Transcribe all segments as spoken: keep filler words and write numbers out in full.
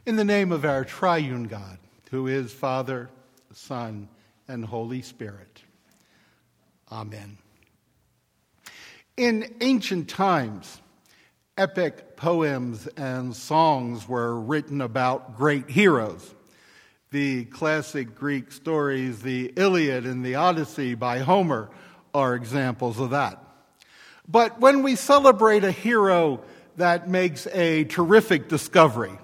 In the name of our triune God, who is Father, Son, and Holy Spirit. Amen. In ancient times, epic poems and songs were written about great heroes. The classic Greek stories, the Iliad and the Odyssey by Homer, are examples of that. But when we celebrate a hero that makes a terrific discovery,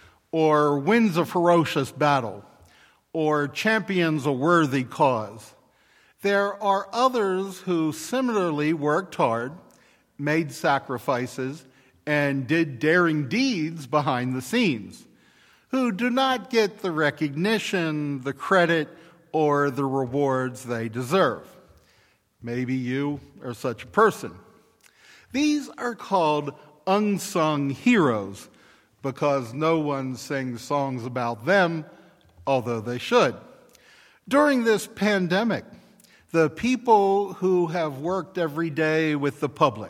or wins a ferocious battle, or champions a worthy cause, there are others who similarly worked hard, made sacrifices, and did daring deeds behind the scenes, who do not get the recognition, the credit, or the rewards they deserve. Maybe you are such a person. These are called unsung heroes, because no one sings songs about them, although they should. During this pandemic, the people who have worked every day with the public,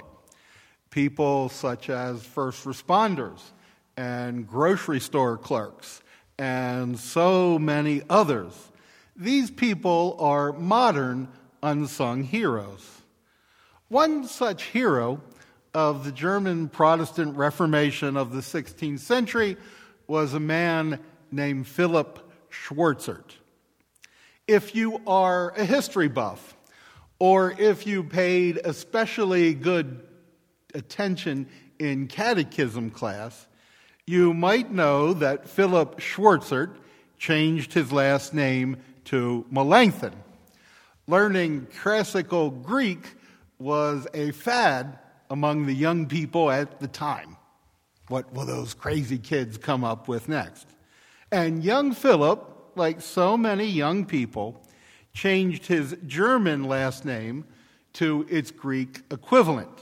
people such as first responders and grocery store clerks and so many others, these people are modern unsung heroes. One such hero of the German Protestant Reformation of the sixteenth century was a man named Philip Schwarzert. If you are a history buff, or if you paid especially good attention in catechism class, you might know that Philip Schwarzert changed his last name to Melanchthon. Learning classical Greek was a fad among the young people at the time. What will those crazy kids come up with next? And young Philip, like so many young people, changed his German last name to its Greek equivalent.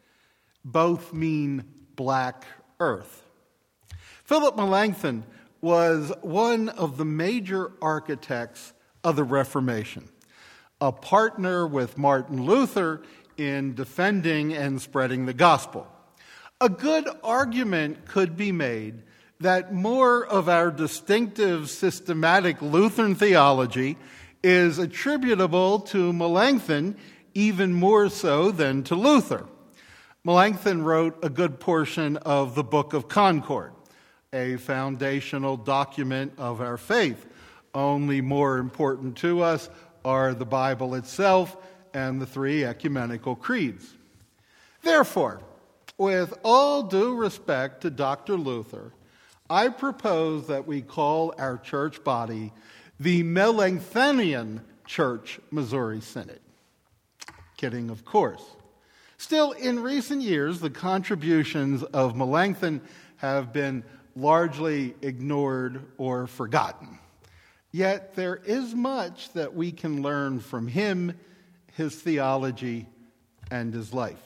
Both mean black earth. Philip Melanchthon was one of the major architects of the Reformation, a partner with Martin Luther in defending and spreading the gospel. A good argument could be made that more of our distinctive systematic Lutheran theology is attributable to Melanchthon, even more so than to Luther. Melanchthon wrote a good portion of the Book of Concord, a foundational document of our faith. Only more important to us are the Bible itself and the three ecumenical creeds. Therefore, with all due respect to Doctor Luther, I propose that we call our church body the Melanchthonian Church Missouri Synod. Kidding, of course. Still, in recent years, the contributions of Melanchthon have been largely ignored or forgotten. Yet there is much that we can learn from him, his theology, and his life.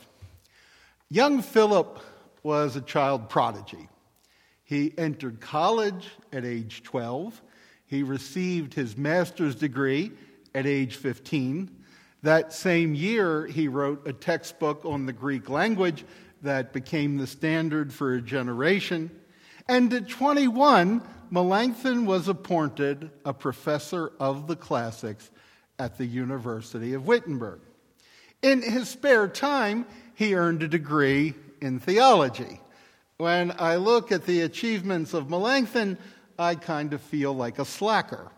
Young Philip was a child prodigy. He entered college at age twelve. He received his master's degree at age fifteen. That same year, he wrote a textbook on the Greek language that became the standard for a generation. And at twenty-one, Melanchthon was appointed a professor of the classics at the University of Wittenberg. In his spare time, he earned a degree in theology. When I look at the achievements of Melanchthon, I kind of feel like a slacker.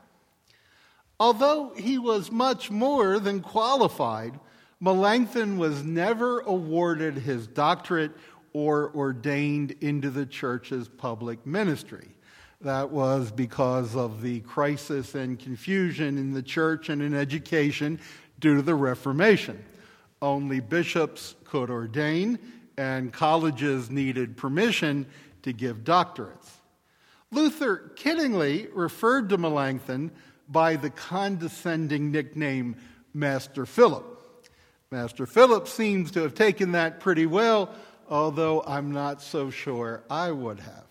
Although he was much more than qualified, Melanchthon was never awarded his doctorate or ordained into the church's public ministry. That was because of the crisis and confusion in the church and in education due to the Reformation. Only bishops could ordain, and colleges needed permission to give doctorates. Luther kiddingly referred to Melanchthon by the condescending nickname Master Philip. Master Philip seems to have taken that pretty well, although I'm not so sure I would have.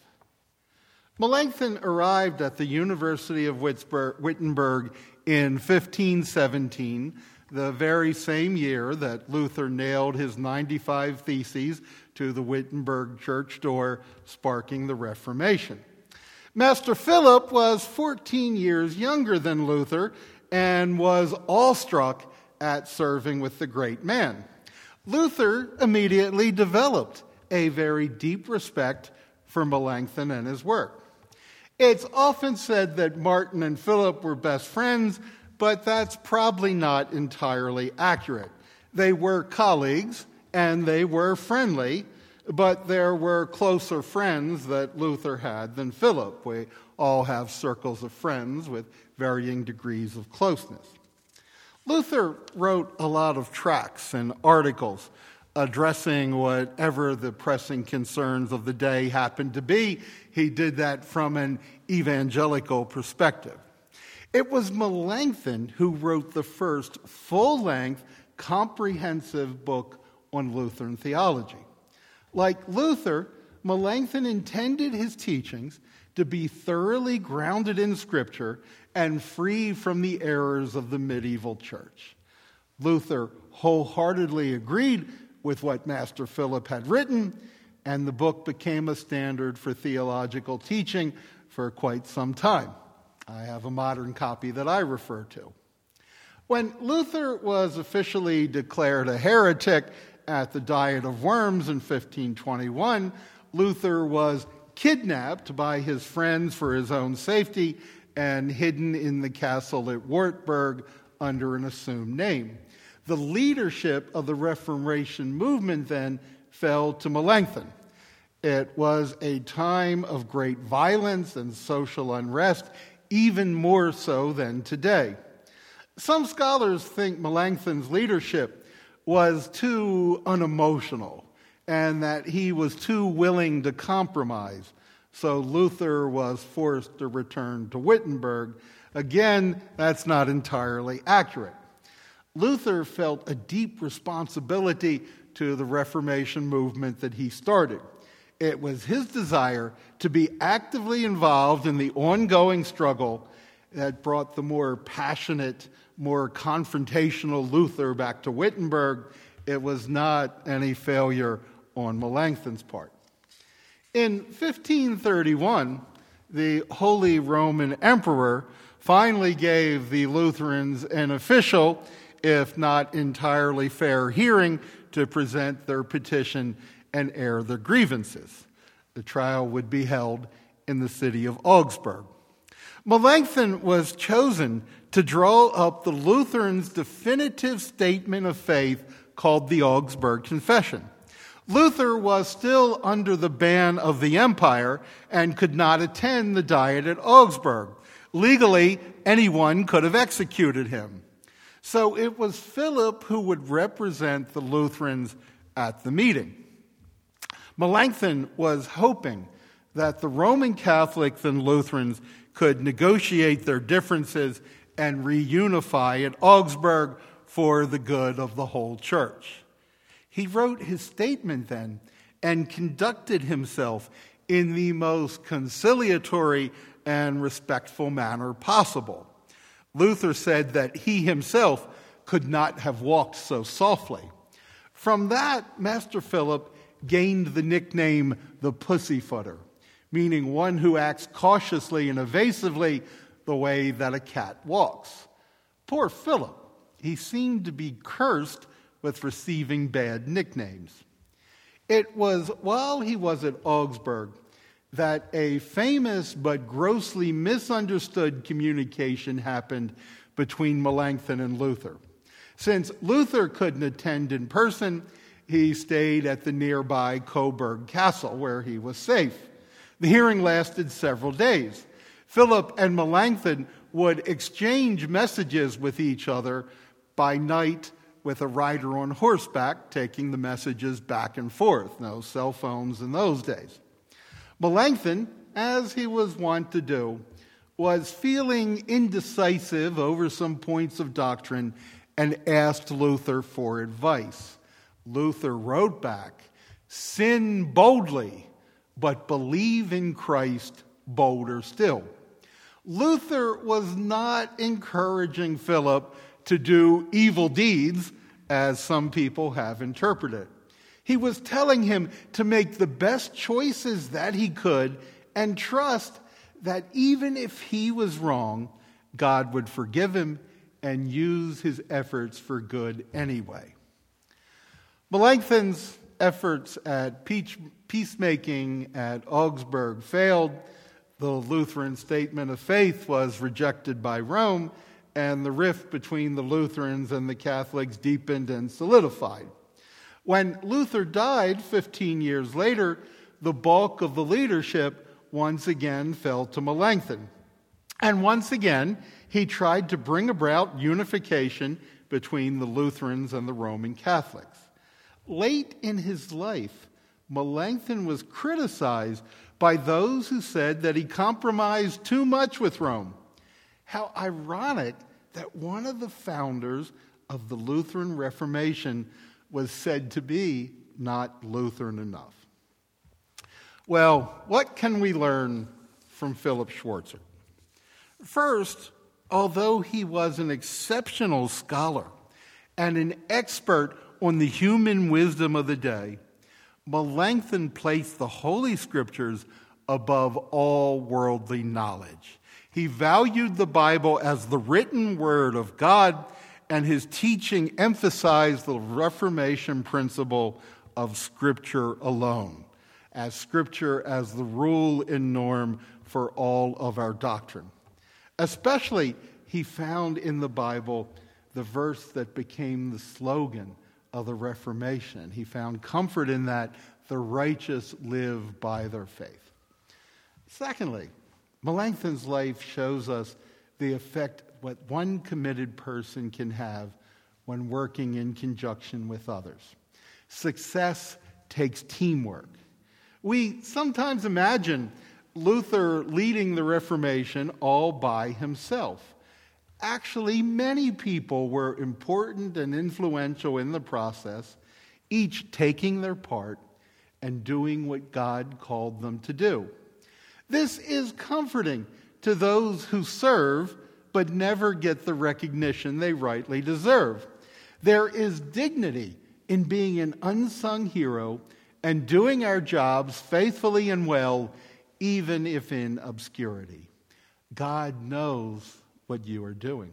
Melanchthon arrived at the University of Wittenberg in fifteen seventeen, the very same year that Luther nailed his ninety-five theses to the Wittenberg church door, sparking the Reformation. Master Philip was fourteen years younger than Luther and was awestruck at serving with the great man. Luther immediately developed a very deep respect for Melanchthon and his work. It's often said that Martin and Philip were best friends, but that's probably not entirely accurate. They were colleagues and they were friendly, but there were closer friends that Luther had than Philip. We all have circles of friends with varying degrees of closeness. Luther wrote a lot of tracts and articles addressing whatever the pressing concerns of the day happened to be. He did that from an evangelical perspective. It was Melanchthon who wrote the first full-length, comprehensive book on Lutheran theology. Like Luther, Melanchthon intended his teachings to be thoroughly grounded in Scripture and free from the errors of the medieval church. Luther wholeheartedly agreed with what Master Philip had written, and the book became a standard for theological teaching for quite some time. I have a modern copy that I refer to. When Luther was officially declared a heretic at the Diet of Worms in fifteen twenty-one, Luther was kidnapped by his friends for his own safety and hidden in the castle at Wartburg under an assumed name. The leadership of the Reformation movement then fell to Melanchthon. It was a time of great violence and social unrest, even more so than today. Some scholars think Melanchthon's leadership was too unemotional and that he was too willing to compromise. So Luther was forced to return to Wittenberg. Again, that's not entirely accurate. Luther felt a deep responsibility to the Reformation movement that he started. It was his desire to be actively involved in the ongoing struggle that brought the more passionate, more confrontational Luther back to Wittenberg. It was not any failure on Melanchthon's part. In fifteen thirty-one, the Holy Roman Emperor finally gave the Lutherans an official, if not entirely fair, hearing to present their petition and air their grievances. The trial would be held in the city of Augsburg. Melanchthon was chosen to draw up the Lutherans' definitive statement of faith called the Augsburg Confession. Luther was still under the ban of the empire and could not attend the diet at Augsburg. Legally, anyone could have executed him. So it was Philip who would represent the Lutherans at the meeting. Melanchthon was hoping that the Roman Catholics and Lutherans could negotiate their differences and reunify at Augsburg for the good of the whole church. He wrote his statement then and conducted himself in the most conciliatory and respectful manner possible. Luther said that he himself could not have walked so softly. From that, Master Philip gained the nickname the pussyfooter, meaning one who acts cautiously and evasively the way that a cat walks. Poor Philip, he seemed to be cursed with receiving bad nicknames. It was while he was at Augsburg that a famous but grossly misunderstood communication happened between Melanchthon and Luther. Since Luther couldn't attend in person, he stayed at the nearby Coburg Castle, where he was safe. The hearing lasted several days. Philip and Melanchthon would exchange messages with each other by night, with a rider on horseback taking the messages back and forth. No cell phones in those days. Melanchthon, as he was wont to do, was feeling indecisive over some points of doctrine and asked Luther for advice. Luther wrote back, "Sin boldly, but believe in Christ bolder still." Luther was not encouraging Philip to do evil deeds, as some people have interpreted. He was telling him to make the best choices that he could and trust that even if he was wrong, God would forgive him and use his efforts for good anyway. Melanchthon's efforts at peacemaking at Augsburg failed. The Lutheran statement of faith was rejected by Rome, and the rift between the Lutherans and the Catholics deepened and solidified. When Luther died fifteen years later, the bulk of the leadership once again fell to Melanchthon. And once again, he tried to bring about unification between the Lutherans and the Roman Catholics. Late in his life, Melanchthon was criticized by those who said that he compromised too much with Rome. How ironic that one of the founders of the Lutheran Reformation was said to be not Lutheran enough. Well, what can we learn from Philip Schweitzer? First, although he was an exceptional scholar and an expert on the human wisdom of the day, Melanchthon placed the Holy Scriptures above all worldly knowledge. He valued the Bible as the written word of God, and his teaching emphasized the Reformation principle of Scripture alone, as Scripture as the rule and norm for all of our doctrine. Especially, he found in the Bible the verse that became the slogan of the Reformation. He found comfort in that: the righteous live by their faith. Secondly, Melanchthon's life shows us the effect what one committed person can have when working in conjunction with others. Success takes teamwork. We sometimes imagine Luther leading the Reformation all by himself. Actually, many people were important and influential in the process, each taking their part and doing what God called them to do. This is comforting to those who serve but never get the recognition they rightly deserve. There is dignity in being an unsung hero and doing our jobs faithfully and well, even if in obscurity. God knows what you are doing.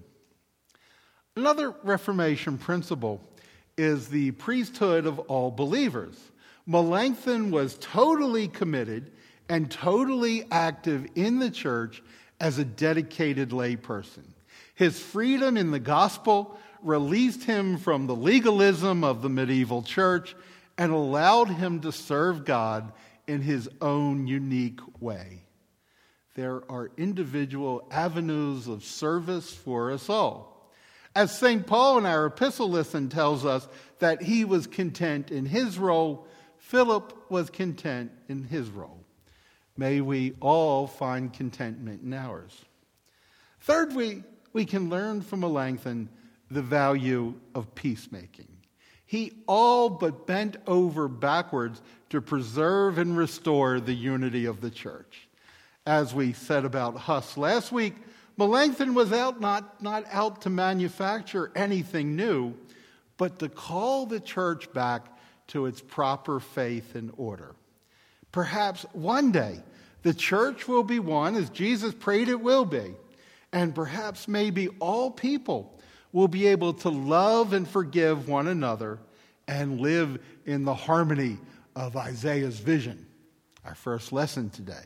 Another Reformation principle is the priesthood of all believers. Melanchthon was totally committed and totally active in the church as a dedicated layperson. His freedom in the gospel released him from the legalism of the medieval church and allowed him to serve God in his own unique way. There are individual avenues of service for us all. As Saint Paul in our epistle lesson tells us that he was content in his role, Philip was content in his role. May we all find contentment in ours. Third, we, we can learn from Melanchthon the value of peacemaking. He all but bent over backwards to preserve and restore the unity of the church. As we said about Huss last week, Melanchthon was out not, not out to manufacture anything new, but to call the church back to its proper faith and order. Perhaps one day the church will be one as Jesus prayed it will be, and perhaps maybe all people will be able to love and forgive one another and live in the harmony of Isaiah's vision. Our first lesson today.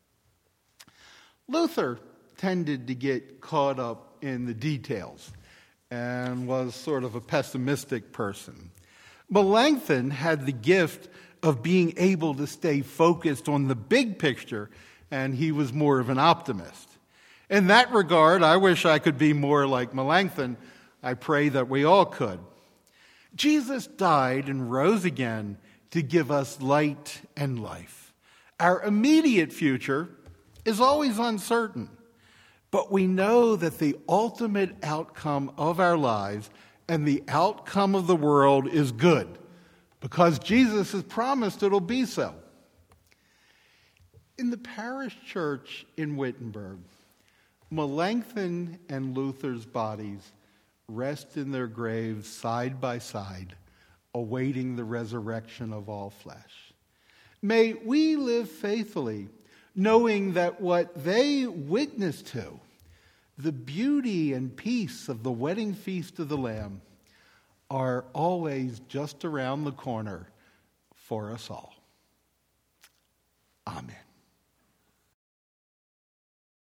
Luther tended to get caught up in the details and was sort of a pessimistic person. Melanchthon had the gift of being able to stay focused on the big picture, and he was more of an optimist. In that regard, I wish I could be more like Melanchthon. I pray that we all could. Jesus died and rose again to give us light and life. Our immediate future is always uncertain, but we know that the ultimate outcome of our lives and the outcome of the world is good, because Jesus has promised it'll be so. In the parish church in Wittenberg, Melanchthon and Luther's bodies rest in their graves side by side, awaiting the resurrection of all flesh. May we live faithfully, knowing that what they witness to, the beauty and peace of the wedding feast of the Lamb, are always just around the corner for us all.